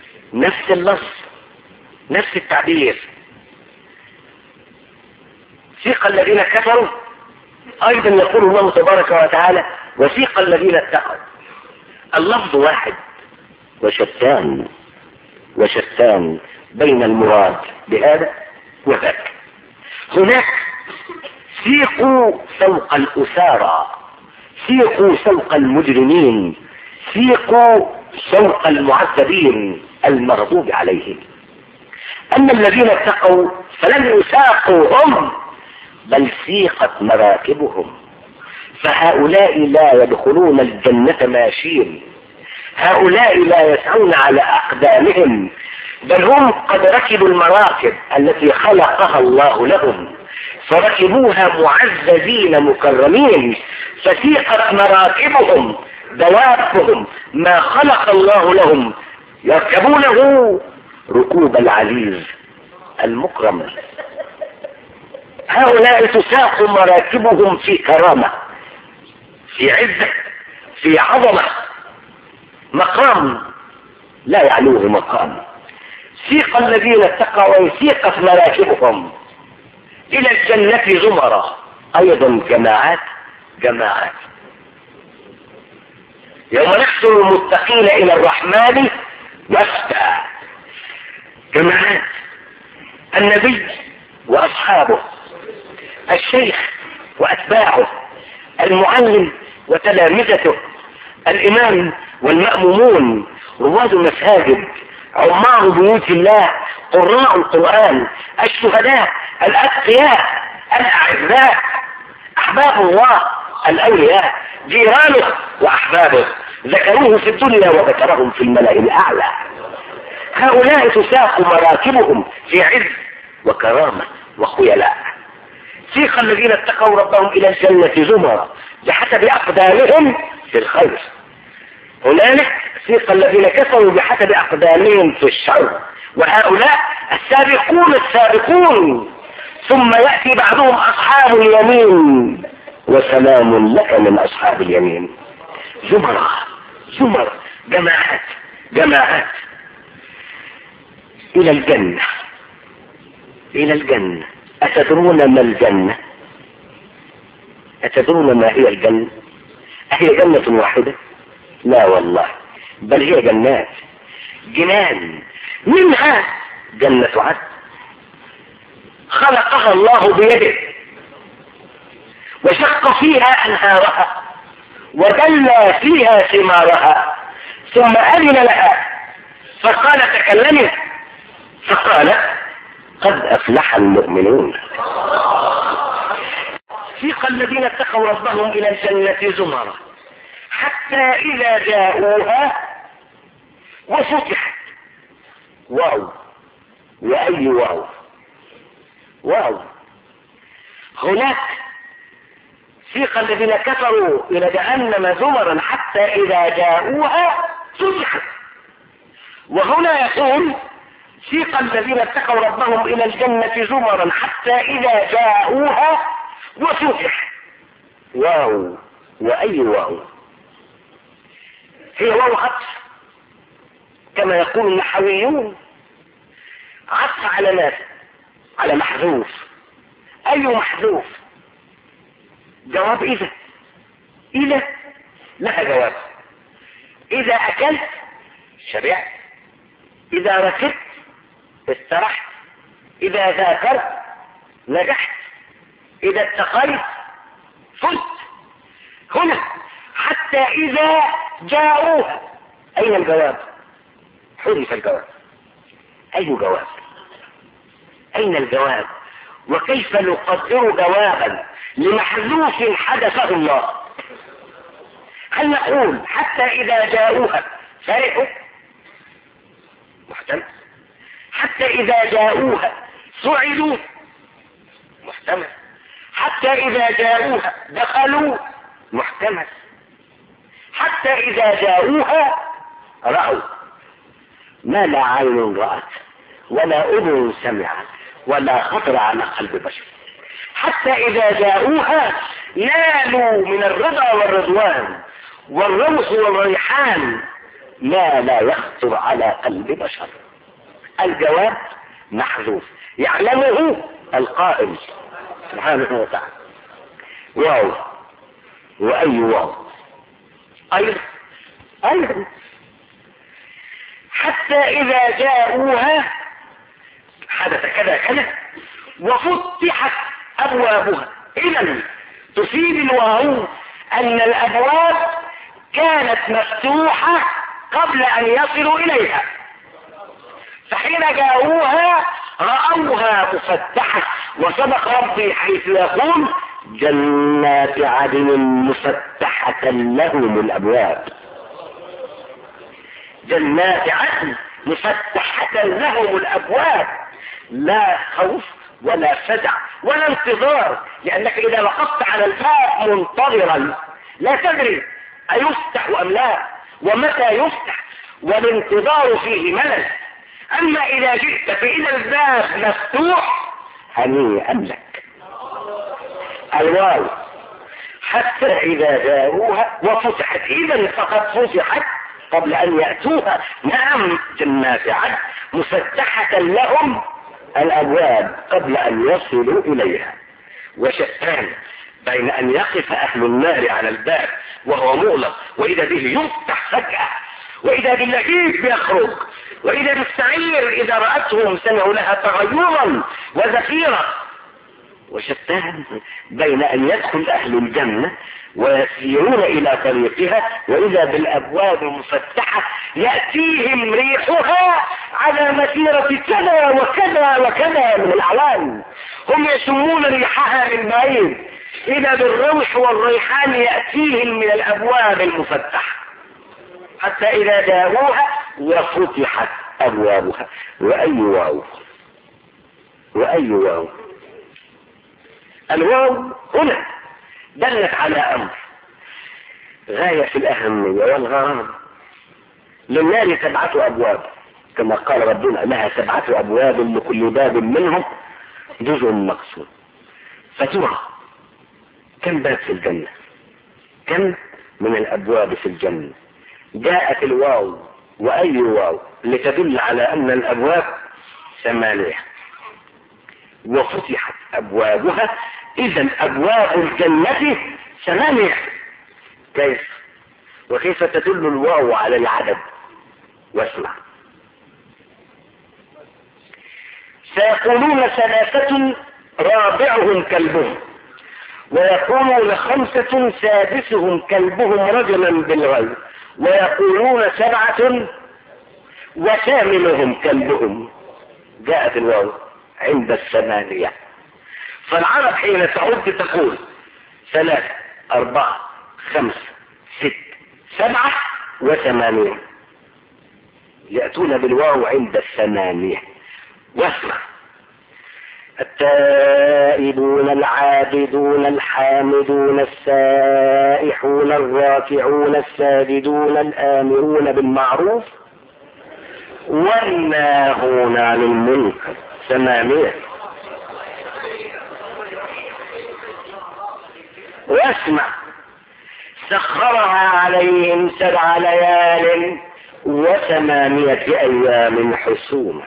A: نفس اللفظ، نفس التعبير.
B: سيق الذين كفروا ايضا يقول الله تبارك وتعالى وسيق الذين اتقوا. اللفظ واحد وشتان بين المراد بهذا وذاك. هناك سيقوا فوق الأسارى، سيقوا فوق المجرمين، سيقوا فوق المعذبين المغضوب عليهم. أما الذين اتقوا فلم يساقوا هم بل سيقت مراكبهم، فهؤلاء لا يدخلون الجنة ماشين، هؤلاء لا يسعون على أقدامهم، بل هم قد ركبوا المراكب التي خلقها الله لهم، فركبوها معززين مكرمين، فسيقت مراكبهم دوابهم ما خلق الله لهم يركبونه ركوب العزيز المكرم. هؤلاء تساق مراكبهم في كرامة، في عزة، في عظمة، مقام لا يعلوه مقام. سيق الذين اتقوا وسيقت مراكبهم الى الجنة زمرا، ايضا جماعات. يوم نحشر المتقين الى الرحمن وفدا، جماعات. النبي واصحابه، الشيخ واتباعه، المعلم وتلامذته، الامام والمأمومون، رواد المساجد، عمار بيوت الله، قراء القرآن، الشهداء، الأتقياء، الأعزاء، أحباب الله الأولياء، جيرانه وأحبابه، ذكروه في الدنيا وذكرهم في الملأ الأعلى. هؤلاء تساق مراكبهم في عز وكرامة وخيلاء. سيق الذين اتقوا ربهم إلى الجنة زمرا بحسب أقدامهم في الخير. هنالك سيق الذين كفروا بحسب أقدامهم في الشر، وهؤلاء السابقون، ثم يأتي بعدهم أصحاب اليمين وسلام لك من أصحاب اليمين. زمر جماعات إلى الجنة. أتدرون ما الجنة؟ أتدرون ما هي الجنة؟ أهي جنة واحدة؟ لا والله، بل هي جنان، منها جنة عدن خلقها الله بيده، وشق فيها أنهارها، ودلى فيها ثمارها، ثم أذن لها فقال تكلمي، فقال قد أفلح المؤمنون. سيق الذين اتقوا ربهم إلى الجنة زمرا حتى إذا جاءوها وفتحت. واو، وأي واو. هناك سيق الذين كفروا إلى جهنم زمرا حتى إذا جاءوها فتحت. وهنا يقول سيق الذين اتقوا ربهم إلى الجنة زمرا حتى إذا جاءوها وفتح. واو، وأي واو. هي واو عطف كما يقول النحويون، عطف على ماذا؟ على محذوف. أي محذوف؟ جواب إذا لها جواب. إذا أكلت شبعت، إذا ركبت استرحت، إذا ذاكرت نجحت، إذا اتقيت فزت. هنا حتى إذا جاءوها، أين الجواب؟ حذف الجواب. أي جواب؟ أين الجواب؟ وكيف نقدر جوابا لمحذوف حدثه الله؟ هل نقول حتى إذا جاءوها فرحوا؟ محتمل. حتى إذا جاءوها صعدوا؟ محتمل. حتى إذا جاءوها دخلوا؟ محتمل. حتى إذا جاءوها رأوا ما لا عين رأت ولا أذن سمعت ولا خطر على قلب بشر. حتى إذا جاءوها نالوا من الرضا والرضوان والروح والريحان ما لا يخطر على قلب بشر. الجواب محذوف يعلمه القائل سبحانه وتعالى. واو وأي واو أيضا حتى إذا جاءوها حدث كذا كذا وفتحت أبوابها. إذا تفيد الواو أن الأبواب كانت مفتوحة قبل أن يصلوا إليها، فحين جاءوها رأوها مفتحة. وصدق ربي حيث يقول جنات عدن مفتحة لهم الأبواب. جنات عدن مفتحة لهم الأبواب، لا خوف ولا فزع ولا انتظار، لأنك إذا وقفت على الباب منتظرا لا تدري أيفتح أم لا ومتى يفتح، والانتظار فيه ملل. أما إذا جئت فإذا الباب مفتوح هنيئا لك. الواو حتى إذا جاءوها وفتحت، إذا فقد فتحت قبل أن يأتوها. نعم جنات عدن مفتحة لهم الأبواب قبل أن يصلوا إليها. وشتان بين أن يقف أهل النار على الباب وهو مغلق وإذا به يفتح فجأة، وإذا باللهيب يخرج، وإذا بالسعير إذا رأتهم سمعوا لها تغيرا وزفيرا. وشتان بين أن يدخل أهل الجنة ويسيرون إلى طريقها وإذا بالأبواب مفتحة يأتيهم ريحها على مسيرة كذا وكذا وكذا من الأعوام، هم يشمون ريحها من بعيد، إذا بالروح والريحان يأتيهم من الأبواب المفتحة حتى إذا جاءوها وفتحت أبوابها. وأي واو وأي واو. الواو هنا دلت على أمر غاية في الأهمية والغرام. للنار 7 أبواب كما قال ربنا لها 7 أبواب لكل باب منهم جزء مقسوم. فترى كم باب في الجنة؟ كم من الأبواب في الجنة؟ جاءت الواو وأي واو لتدل على أن الأبواب 8 وفتحت أبوابها. إذا أبواب الجنة 8. كيف؟ وكيف تدل الواو على العدد؟ واسمع. سيقولون 3 رابعهم كلبهم، ويقولون 5 سادسهم كلبهم رجما بالغيب، ويقولون 7 وثامنهم كلبهم. جاءت الواو عند 8. فالعرب حين تعد تقول 3 4 5 6 7 و8، يأتون بالواو عند 8. واسمع. التائبون العابدون الحامدون السائحون الراكعون الساجدون الآمرون بالمعروف والناهون عن المنكر. 8. واسمع. سخرها عليهم 7 ليال و8 أيام حسوما.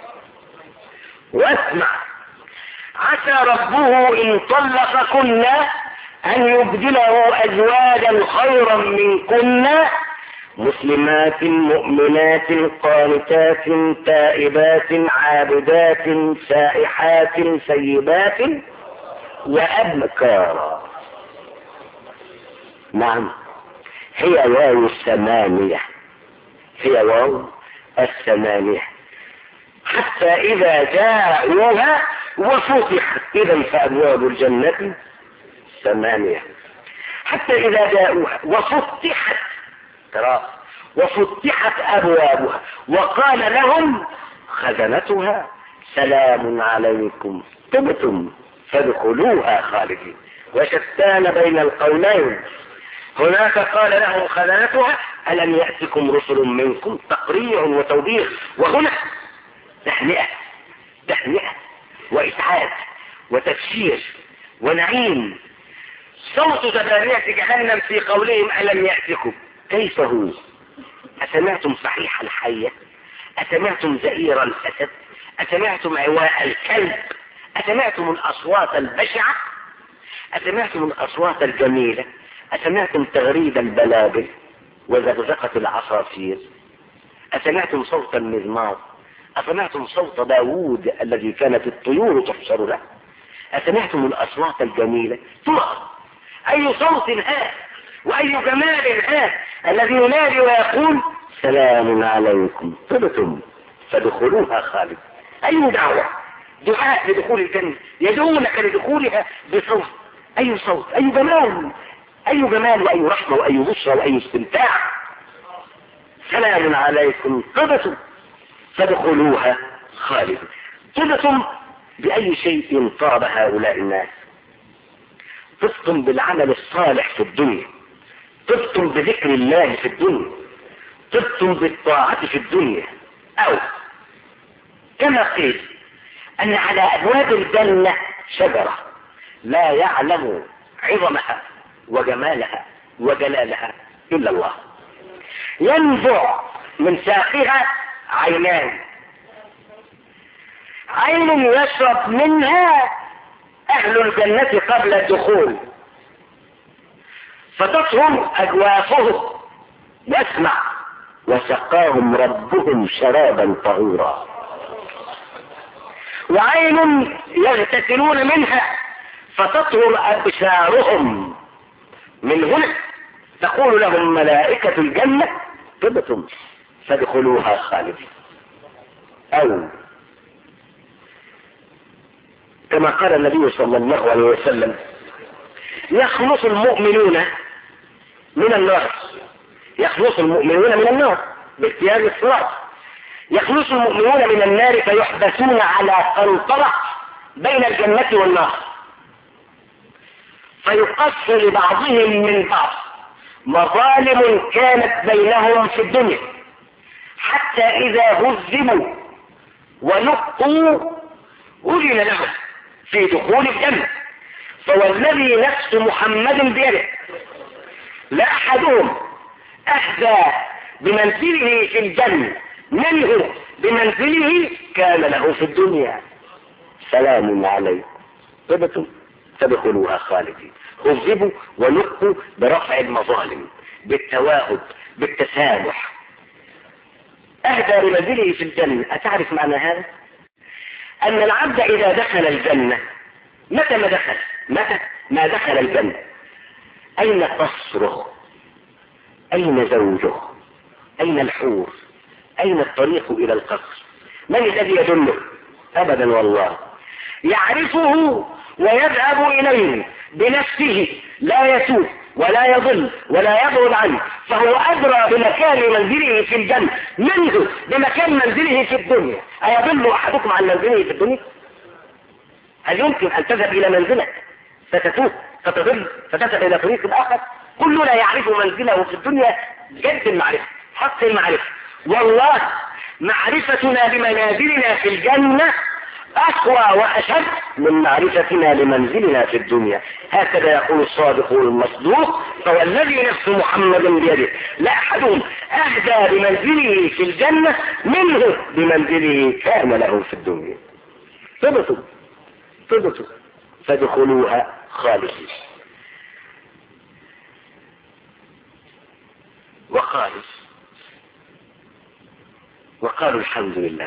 B: واسمع. عسى ربه إن طلقكن أن يبدله أزواجا خيرا منكن مسلمات مؤمنات قانتات تائبات عابدات سائحات سيبات وأبكارا. نعم هي واو 8، هي واو 8 حتى إذا جاءوها وفتحت. إذا فأبواب الجنة 8 حتى إذا جاءوها وفتحت. ترى وفتحت أبوابها وقال لهم خزنتها سلام عليكم طبتم فادخلوها خالدين. وشتان بين القولين. هناك قال لهم خزنتها ألم يأتكم رسل منكم تقريع وتوبيخ، وهنا تهنئة وإسعاد وتبشير ونعيم. صوت زبانية جهنم في قولهم ألم يأتكم. كيف هو؟ أسمعتم صحيح الحية؟ أسمعتم زئير الأسد؟ أسمعتم عواء الكلب؟ أسمعتم الأصوات البشعة؟ أسمعتم الأصوات الجميلة؟ أسمعتم تغريد البلابل وزقزقة العصافير؟ أسمعتم صوت المزمار؟ أسمعتم صوت داوود الذي كانت الطيور تحشر له؟ أسمعتم الأصوات الجميلة؟ أي صوت هذا وأي جمال هذا الذي ينادي ويقول سلام عليكم طبتم فادخلوها خالد. أي دعوة، دعاء لدخول الجنة، يدعونك لدخولها بصوت. أي صوت، أي جمال، أي جمال وأي رحمة وأي بشرى وأي استمتاع. سلام عليكم طبتم فادخلوها خالد. طبتم بأي شيء طاب هؤلاء الناس؟ طبتم بالعمل الصالح في الدنيا، طبتم بذكر الله في الدنيا، طبتم بالطاعة في الدنيا. أو كما قيل أن على أبواب الجنة شجرة لا يعلم عظمها وجمالها وجلالها إلا الله، ينبع من ساقها عينان، عين يشرب منها أهل الجنة قبل الدخول فتطهر أجوافهم، يسمع وسقاهم ربهم شرابا طهورا. وعين يغتسلون منها فتطهر أبشارهم، من هنا تقول لهم ملائكة الجنة طبتم فادخلوها خالدين. أو كما قال النبي صلى الله عليه وسلم يخلص المؤمنون من النار، يخلص المؤمنون من النار باجتياز الصراط، يخلص المؤمنون من النار فيحبسون على قنطرة بين الجنة والنار، فيقص لبعضهم من بعض مظالم كانت بينهم في الدنيا، حتى إذا هزموا ونقوا أذن لهم في دخول الجنة. فوالذي نفس محمد بيده لأحدهم أهدى بمنزله في الجنة منه بمنزله كان له في الدنيا. سلام عليكم طبتم فادخلوها خالدين. هذبوا ونقوا برفع المظالم، بالتواهب، بالتسامح. أهدى بمنزله في الجنة. أتعرف معنى هذا؟ أن العبد إذا دخل الجنة، متى ما دخل الجنة، أين قصره؟ أين زوجه؟ أين الحور؟ أين الطريق إلى القصر؟ من الذي يدله؟ أبدا والله. يعرفه ويذهب إليه بنفسه، لا يتوب ولا يضل ولا يبعد عنه، فهو أدرى بمكان منزله في الجنة منه بمكان منزله في الدنيا. أيضل أحدكم عن منزله في الدنيا؟ هل يمكن أن تذهب إلى منزلك فتتوب فتضل فتذهب إلى طريق آخر؟ كلنا يعرف منزله في الدنيا جد المعرفة، حق المعرفة. والله معرفتنا بمنازلنا في الجنة أقوى وأشد من معرفتنا لمنزلنا في الدنيا. هكذا يقول الصادق المصدوق فوالذي نفس محمد بيده لأحدهم أهدى بمنزله في الجنة منه بمنزله كان له في الدنيا. طبتم فادخلوها خالدين. وقالوا الحمد لله،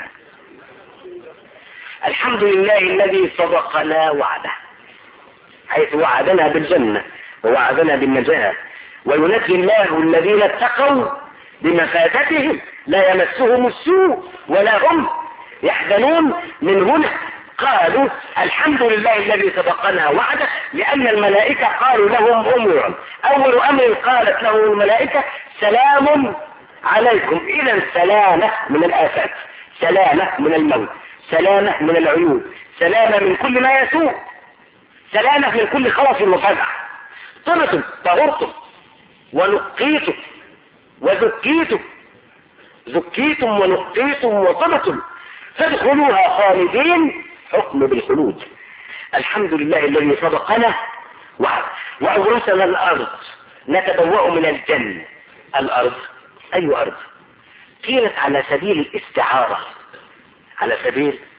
B: الحمد لله الذي صدقنا وعده، حيث وعدنا بالجنة ووعدنا بالنجاة. وينجي الله الذين اتقوا بمفازتهم لا يمسهم السوء ولا هم يحزنون. من هنا قالوا الحمد لله الذي صدقنا وعده، لأن الملائكة قالوا لهم أمورا. أول أمر قالت لهم الملائكة سلام عليكم. إذا سلامة من الآفات، سلامة من الموت، سلامة من العيوب، سلامة من كل ما يسوء، سلامة من كل خوف وفزع. طبتم طهرتم ونقيتم وزكيتم، زكيتم ونقيتم وطبتم فادخلوها خالدين. حكم بالخلود. الحمد لله الذي صدقنا وأورثنا الأرض نتبوأ من الجنة. الأرض أي أرض؟ قيلت على سبيل الاستعارة، على سبيل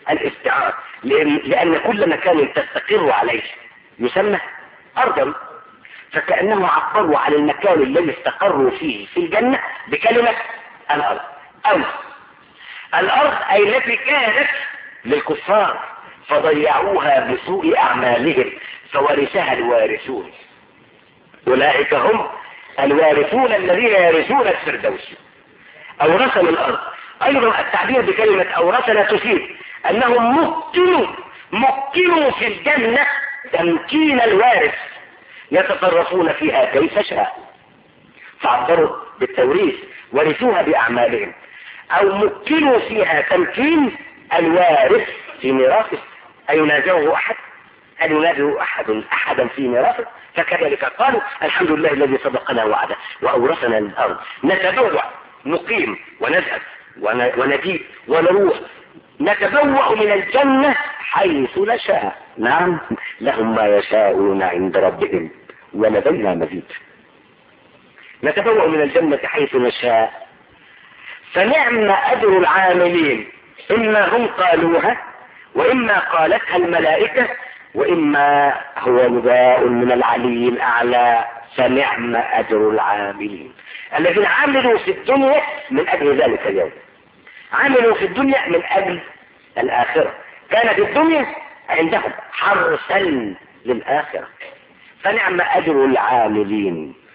B: الاستعار، لأن كل مكان تستقر عليه يسمى أرضا، فكأنه عبروا على المكان الذي استقروا فيه في الجنة بكلمة الأرض. أو الأرض أي التي كانت للكفار فضيعوها بسوء أعمالهم فورثها الوارثون، أولئك هم الوارثون الذين يرثون الفردوس. أورثنا الأرض. أيضا التعبير بكلمة أورثنا تفيد أنهم مكنوا في الجنة تمكين الوارث، يتصرفون فيها كيف شاء، فعبروا بالتوريث، ورثوها بأعمالهم. أو مكنوا فيها تمكين الوارث في ميراثه، أينازعه أحد؟ هل ينازع أحدا في ميراثه؟ فكذلك قالوا الحمد لله الذي صدقنا وعده وأورثنا الأرض نتبوأ، نقيم ونذهب ونجيب ونروح، نتبوأ من الجنة حيث نشاء. نعم، لهم ما يشاءون عند ربهم ولدينا مزيد. نتبوأ من الجنة حيث نشاء، فنعم أجر العاملين، إما هم قالوها وإما قالتها الملائكة وإما هو نداء من العلي الأعلى. فنعم أجر العاملين الذين عملوا في الدنيا من أجل ذلك اليوم، عملوا في الدنيا من أجل الآخرة، كانت الدنيا عندهم حرسا للآخرة. فنعم أجر العاملين.